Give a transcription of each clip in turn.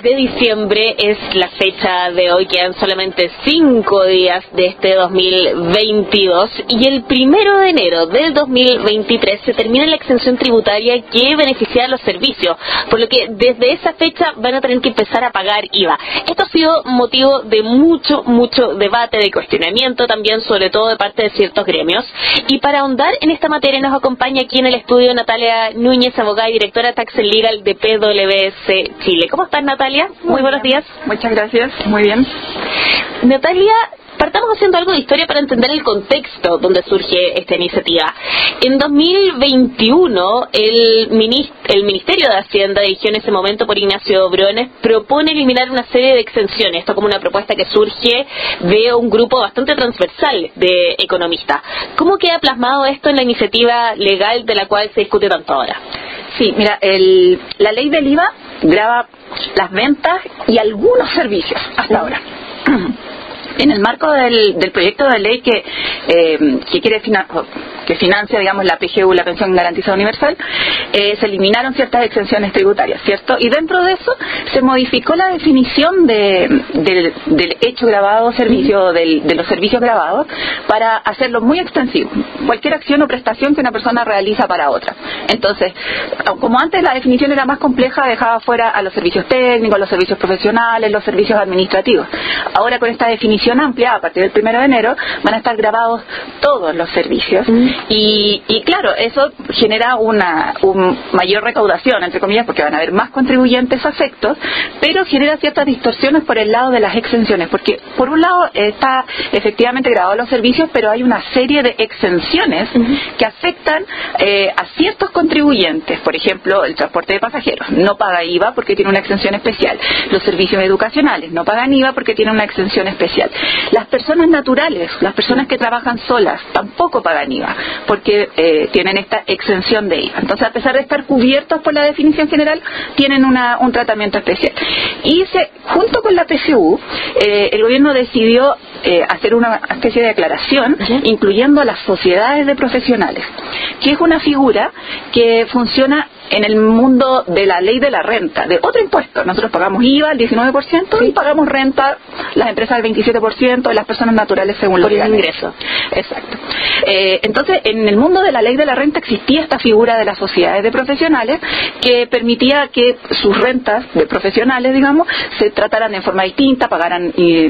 de diciembre es la fecha de hoy, quedan solamente 5 días de este 2022 y el 1 de enero del 2023 se termina la exención tributaria que beneficia a los servicios, por lo que desde esa fecha van a tener que empezar a pagar IVA. Esto ha sido motivo de mucho debate, de cuestionamiento también, sobre todo de parte de ciertos gremios. Y para ahondar en esta materia nos acompaña aquí en el estudio Natalia Núñez, abogada y directora Tax and Legal de PwC Chile. ¿Cómo estás, Natalia? Muy buenos días. Muchas gracias, muy bien. Natalia, partamos haciendo algo de historia para entender el contexto donde surge esta iniciativa. En 2021, el Ministerio de Hacienda, dirigido en ese momento por Ignacio Briones, propone eliminar una serie de exenciones. Esto como una propuesta que surge de un grupo bastante transversal de economistas. ¿Cómo queda plasmado esto en la iniciativa legal de la cual se discute tanto ahora? Sí, mira, la ley del IVA grava las ventas y algunos servicios hasta ahora. En el marco del proyecto de ley que quiere que financia, digamos, la PGU, la Pensión Garantizada Universal, se eliminaron ciertas exenciones tributarias, ¿cierto? Y dentro de eso se modificó la definición del hecho grabado, servicio, de los servicios grabados, para hacerlo muy extensivo. Cualquier acción o prestación que una persona realiza para otra. Entonces, como antes la definición era más compleja, dejaba fuera a los servicios técnicos, los servicios profesionales, los servicios administrativos. Ahora con esta definición amplia, a partir del 1 de enero, van a estar grabados todos los servicios. Y claro, eso genera una mayor recaudación, entre comillas, porque van a haber más contribuyentes afectos, pero genera ciertas distorsiones por el lado de las exenciones, porque por un lado está efectivamente grabado los servicios, pero hay una serie de exenciones que afectan a ciertos contribuyentes. Por ejemplo, el transporte de pasajeros no paga IVA porque tiene una exención especial. Los servicios educacionales no pagan IVA porque tienen una exención especial. Las personas naturales, las personas que trabajan solas, tampoco pagan IVA porque tienen esta exención de IVA. Entonces, a pesar de estar cubiertos por la definición general, tienen un tratamiento especial. Y junto con la PGU, el gobierno decidió hacer una especie de aclaración, incluyendo a las sociedades de profesionales, que es una figura que funciona en el mundo de la ley de la renta, de otro impuesto. Nosotros pagamos IVA al 19% y pagamos renta, las empresas al 27% y las personas naturales según los ingresos. Exacto. Entonces, en el mundo de la ley de la renta existía esta figura de las sociedades de profesionales que permitía que sus rentas de profesionales, digamos, se trataran de forma distinta, pagaran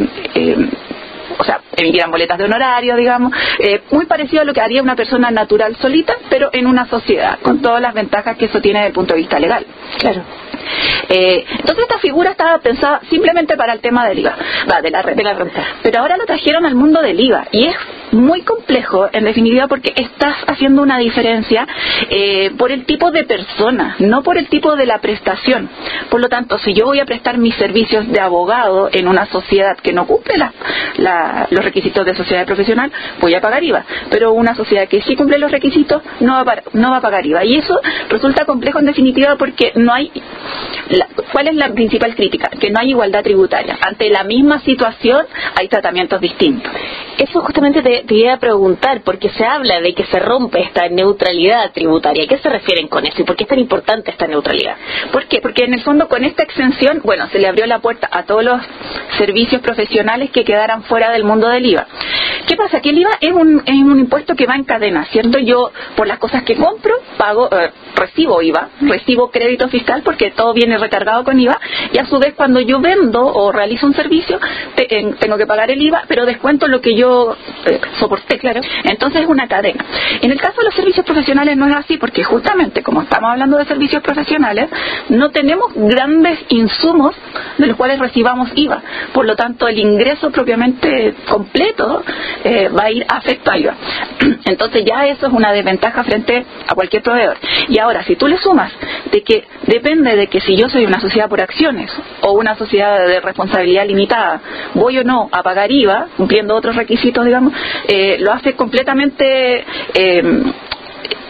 emitieran boletas de honorario, digamos, muy parecido a lo que haría una persona natural solita, pero en una sociedad, con todas las ventajas que eso tiene desde el punto de vista legal. Claro. Entonces esta figura estaba pensada simplemente para el tema del IVA, de la renta. Pero ahora lo trajeron al mundo del IVA y es muy complejo, en definitiva, porque estás haciendo una diferencia por el tipo de persona, no por el tipo de la prestación. Por lo tanto, si yo voy a prestar mis servicios de abogado en una sociedad que no cumple los requisitos de sociedad profesional, voy a pagar IVA. Pero una sociedad que sí cumple los requisitos no va a pagar IVA. Y eso resulta complejo, en definitiva, porque no hay... ¿Cuál es la principal crítica? Que no hay igualdad tributaria. Ante la misma situación hay tratamientos distintos. Eso justamente te iba a preguntar, porque se habla de que se rompe esta neutralidad tributaria. ¿A qué se refieren con eso y por qué es tan importante esta neutralidad? ¿Por qué? Porque en el fondo con esta exención, se le abrió la puerta a todos los servicios profesionales que quedaran fuera del mundo del IVA. ¿Qué pasa? Que el IVA es un impuesto que va en cadena, ¿cierto? Yo, por las cosas que compro, recibo IVA, recibo crédito fiscal porque todo viene recargado con IVA, y a su vez cuando yo vendo o realizo un servicio, tengo que pagar el IVA, pero descuento lo que yo soporté, claro. Entonces es una cadena. En el caso de los servicios profesionales no es así, porque justamente como estamos hablando de servicios profesionales, no tenemos grandes insumos de los cuales recibamos IVA. Por lo tanto, el ingreso propiamente completo va a ir afecto a IVA. Entonces ya eso es una desventaja frente a cualquier proveedor. Y ahora, si tú le sumas de que depende de que si yo soy una sociedad por acciones o una sociedad de responsabilidad limitada, voy o no a pagar IVA, cumpliendo otros requisitos, digamos, lo hace completamente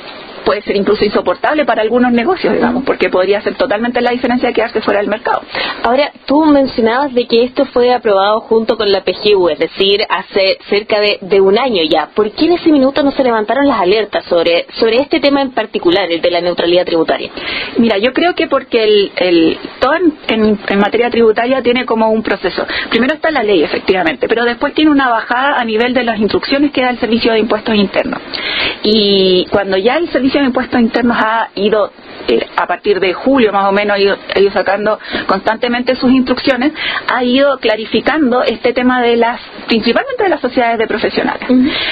puede ser incluso insoportable para algunos negocios, digamos, porque podría ser totalmente la diferencia de quedarse fuera del mercado. Ahora, tú mencionabas de que esto fue aprobado junto con la PGU, es decir, hace cerca de un año ya. ¿Por qué en ese minuto no se levantaron las alertas sobre este tema en particular, el de la neutralidad tributaria? Mira, yo creo que porque todo en materia tributaria tiene como un proceso. Primero está la ley, efectivamente, pero después tiene una bajada a nivel de las instrucciones que da el Servicio de Impuestos Internos. Y cuando ya el Servicio de Impuestos Internos ha ido, a partir de julio más o menos, ha ido sacando constantemente sus instrucciones, ha ido clarificando este tema principalmente de las sociedades de profesionales.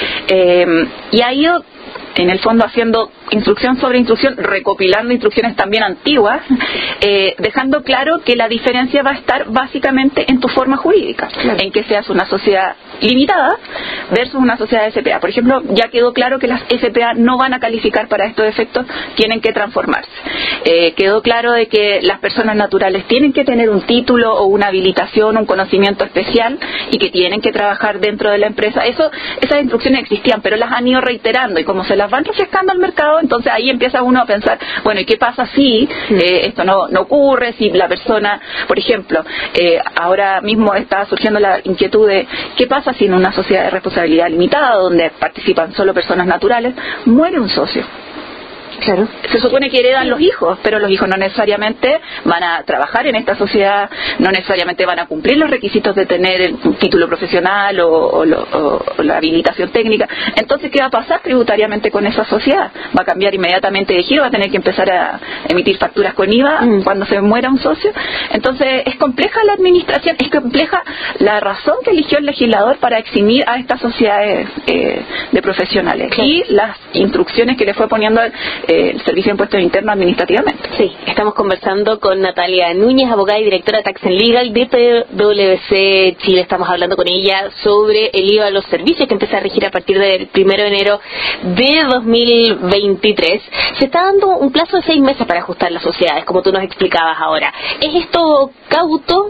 Y ha ido, en el fondo, haciendo instrucción sobre instrucción, recopilando instrucciones también antiguas, dejando claro que la diferencia va a estar básicamente en tu forma jurídica, claro, en que seas una sociedad limitada versus una sociedad SPA. Por ejemplo, ya quedó claro que las SPA no van a calificar para estos efectos, tienen que transformarse. Quedó claro de que las personas naturales tienen que tener un título o una habilitación, un conocimiento especial, y que tienen que trabajar dentro de la empresa. Esas instrucciones existían, pero las han ido reiterando, y como se las van refrescando al mercado, entonces ahí empieza uno a pensar, bueno, ¿y qué pasa si esto no ocurre? Si la persona, por ejemplo, ahora mismo está surgiendo la inquietud de ¿qué pasa si en una sociedad de responsabilidad limitada, donde participan solo personas naturales, muere un socio? Claro. Se supone que heredan los hijos, pero los hijos no necesariamente van a trabajar en esta sociedad, no necesariamente van a cumplir los requisitos de tener un título profesional o la habilitación técnica. Entonces, ¿qué va a pasar tributariamente con esa sociedad? Va a cambiar inmediatamente de giro, va a tener que empezar a emitir facturas con IVA cuando se muera un socio. Entonces, es compleja la administración, es compleja la razón que eligió el legislador para eximir a estas sociedades de profesionales, claro, y las instrucciones que le fue poniendo el Servicio de Impuestos Internos administrativamente. Sí, estamos conversando con Natalia Núñez, abogada y directora de Tax and Legal de PwC Chile. Estamos hablando con ella sobre el IVA a los servicios que empieza a regir a partir del 1 de enero de 2023. Se está dando un plazo de 6 meses para ajustar las sociedades, como tú nos explicabas ahora. ¿Es esto cauto?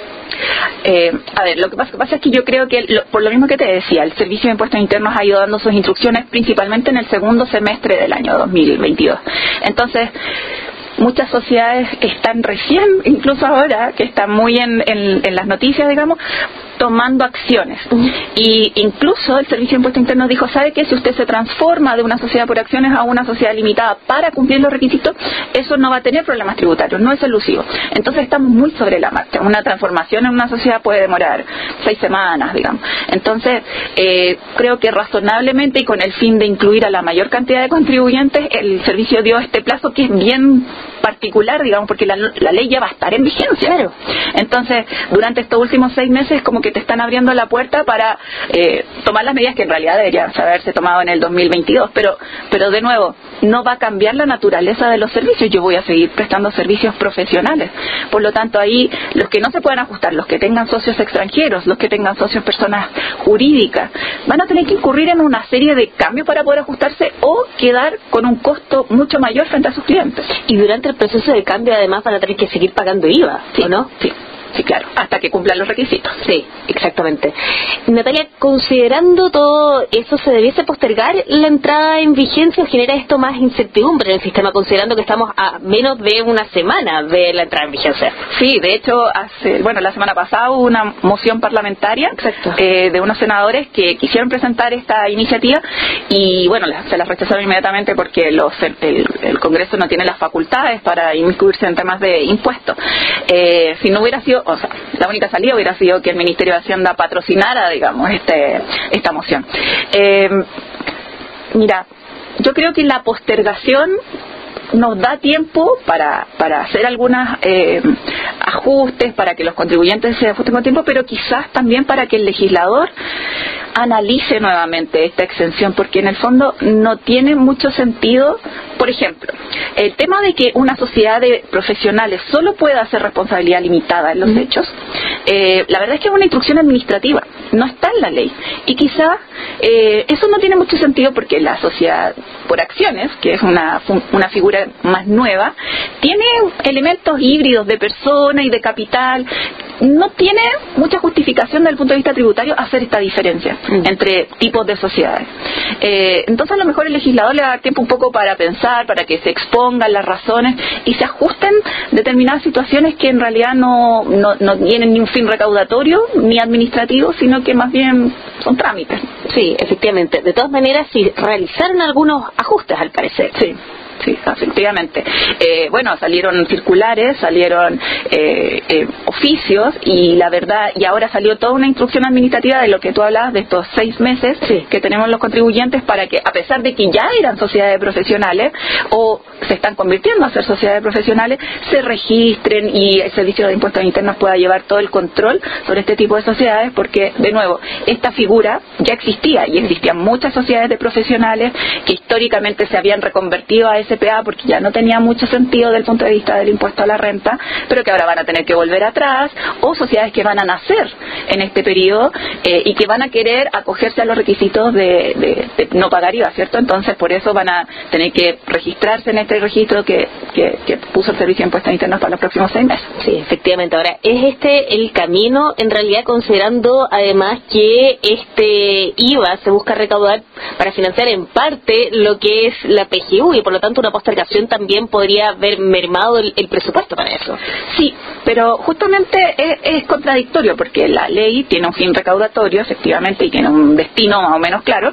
A ver, lo que pasa es que yo creo que, por lo mismo que te decía, el Servicio de Impuestos Internos ha ido dando sus instrucciones principalmente en el segundo semestre del año 2022. Entonces, muchas sociedades están recién, incluso ahora, que están muy en las noticias, digamos, tomando acciones. Y incluso el Servicio de Impuestos Internos dijo, ¿sabe qué? Si usted se transforma de una sociedad por acciones a una sociedad limitada para cumplir los requisitos, eso no va a tener problemas tributarios, no es elusivo. Entonces estamos muy sobre la marcha. Una transformación en una sociedad puede demorar 6 semanas, digamos. Entonces, creo que razonablemente y con el fin de incluir a la mayor cantidad de contribuyentes, el servicio dio este plazo que es bien particular, digamos, porque la ley ya va a estar en vigencia. Claro. Entonces, durante estos últimos 6 meses, como que te están abriendo la puerta para tomar las medidas que en realidad deberían haberse tomado en el 2022, pero de nuevo, no va a cambiar la naturaleza de los servicios. Yo voy a seguir prestando servicios profesionales. Por lo tanto, ahí los que no se puedan ajustar, los que tengan socios extranjeros, los que tengan socios personas jurídicas, van a tener que incurrir en una serie de cambios para poder ajustarse o quedar con un costo mucho mayor frente a sus clientes. Y durante el proceso de cambio, además, van a tener que seguir pagando IVA, ¿sí? ¿O no? Sí. Sí, claro, hasta que cumplan los requisitos. Sí, exactamente. Natalia, considerando todo eso, ¿se debiese postergar la entrada en vigencia o genera esto más incertidumbre en el sistema, considerando que estamos a menos de una semana de la entrada en vigencia? Sí, de hecho, la semana pasada hubo una moción parlamentaria de unos senadores que quisieron presentar esta iniciativa y, bueno, se la rechazaron inmediatamente porque el Congreso no tiene las facultades para inmiscuirse en temas de impuestos. Si no hubiera sido, la única salida hubiera sido que el Ministerio de Hacienda patrocinara, digamos, esta moción. Mira, yo creo que la postergación nos da tiempo para hacer algunos ajustes, para que los contribuyentes se ajusten con tiempo, pero quizás también para que el legislador analice nuevamente esta exención, porque en el fondo no tiene mucho sentido. Por ejemplo, el tema de que una sociedad de profesionales solo pueda hacer responsabilidad limitada en los hechos, la verdad es que es una instrucción administrativa, no está en la ley. Y quizás eso no tiene mucho sentido porque la sociedad por acciones, que es una figura más nueva, tiene elementos híbridos de persona y de capital no tiene mucha justificación desde el punto de vista tributario hacer esta diferencia entre tipos de sociedades. Entonces a lo mejor el legislador le va a dar tiempo un poco para pensar, para que se expongan las razones y se ajusten determinadas situaciones que en realidad no tienen ni un fin recaudatorio ni administrativo, sino que más bien son trámites. Sí, efectivamente. De todas maneras, sí, realizaron algunos ajustes al parecer. Sí, efectivamente. Bueno, salieron circulares, salieron oficios y la verdad, y ahora salió toda una instrucción administrativa de lo que tú hablabas, de estos 6 meses que tenemos los contribuyentes para que, a pesar de que ya eran sociedades profesionales o se están convirtiendo a ser sociedades profesionales, se registren y el Servicio de Impuestos Internos pueda llevar todo el control sobre este tipo de sociedades, porque, de nuevo, esta figura ya existía y existían muchas sociedades de profesionales que históricamente se habían reconvertido a SPA porque ya no tenía mucho sentido desde el punto de vista del impuesto a la renta, pero que ahora van a tener que volver atrás, o sociedades que van a nacer en este periodo y que van a querer acogerse a los requisitos de no pagar IVA, ¿cierto? Entonces por eso van a tener que registrarse en este registro que puso el Servicio de Impuestos Internos para los próximos 6 meses. Sí, efectivamente. Ahora, ¿es este el camino, en realidad, considerando además que este IVA se busca recaudar para financiar en parte lo que es la PGU y por lo tanto una postergación también podría haber mermado el presupuesto para eso? Sí, pero justamente es contradictorio porque la ley tiene un fin recaudatorio, efectivamente, y tiene un destino más o menos claro,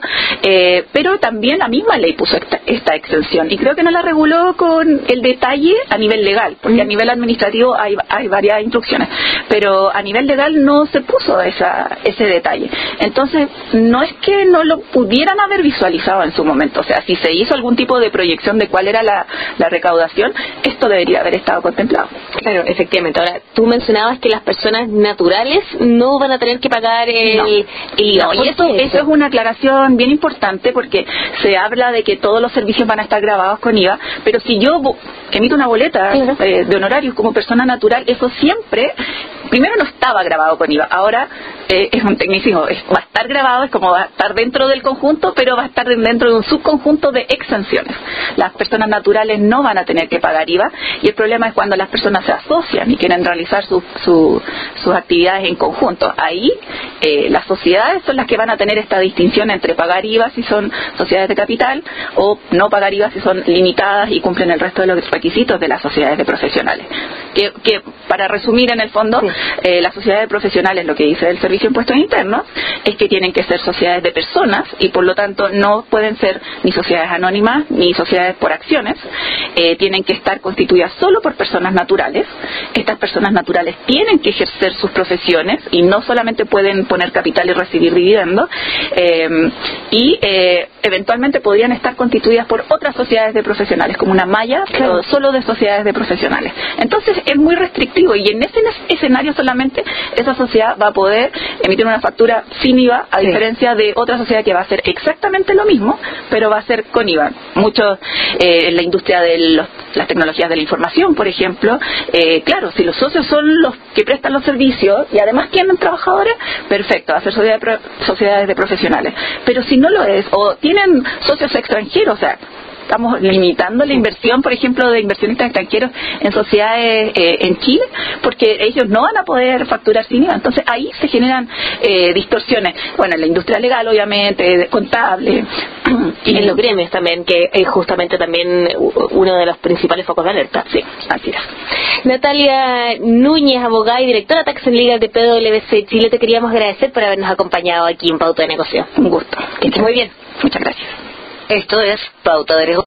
pero también la misma ley puso esta exención y creo que no la reguló con el detalle a nivel legal, porque a nivel administrativo hay varias instrucciones, pero a nivel legal no se puso ese detalle. Entonces, no es que no lo pudieran haber visualizado en su momento, o sea, si se hizo algún tipo de proyección de cuál era la recaudación, esto debería haber estado contemplado. Claro, efectivamente. Ahora, tú mencionabas que las personas naturales no van a tener que pagar el IVA. No, y eso es una aclaración bien importante porque se habla de que todos los servicios van a estar grabados con IVA, pero si yo emito una boleta de honorarios como persona natural, eso siempre, primero no estaba grabado con IVA, ahora es un tecnicismo, va a estar grabado, es como va a estar dentro del conjunto, pero va a estar dentro de un subconjunto de exenciones. Las personas naturales no van a tener que pagar IVA y el problema es cuando las personas se asocian y quieren realizar sus actividades en conjunto. Ahí las sociedades son las que van a tener esta distinción entre pagar IVA si son sociedades de capital o no pagar IVA si son limitadas y cumplen el resto de los requisitos de las sociedades de profesionales. Que para resumir en el fondo, las sociedades profesionales, lo que dice el Servicio de Impuestos Internos, es que tienen que ser sociedades de personas y por lo tanto no pueden ser ni sociedades anónimas ni sociedades por acciones, tienen que estar constituidas solo por personas naturales. Estas personas naturales tienen que ejercer sus profesiones y no solamente pueden poner capital y recibir dividendos, y eventualmente podrían estar constituidas por otras sociedades de profesionales, como una malla, pero solo de sociedades de profesionales. Entonces es muy restrictivo y en ese escenario solamente esa sociedad va a poder emitir una factura sin IVA, a diferencia de otra sociedad que va a hacer exactamente lo mismo, pero va a ser con IVA. Muchos en la industria de las tecnologías de la información, por ejemplo, claro, si los socios son los que prestan los servicios y además tienen trabajadores, perfecto, va a ser sociedades de profesionales. Pero si no lo es, o tienen socios extranjeros, o sea, estamos limitando la inversión, por ejemplo, de inversionistas extranjeros en sociedades en Chile, porque ellos no van a poder facturar sin IVA. Entonces ahí se generan distorsiones. Bueno, en la industria legal, obviamente, contable. Y en los gremios también, que es justamente también uno de los principales focos de alerta. Sí, así es. Natalia Núñez, abogada y directora Tax and Legal de PwC Chile, te queríamos agradecer por habernos acompañado aquí en Pauta de Negocio. Un gusto. Que estés muy bien. Muchas gracias. Esto es Pauta de Negocio.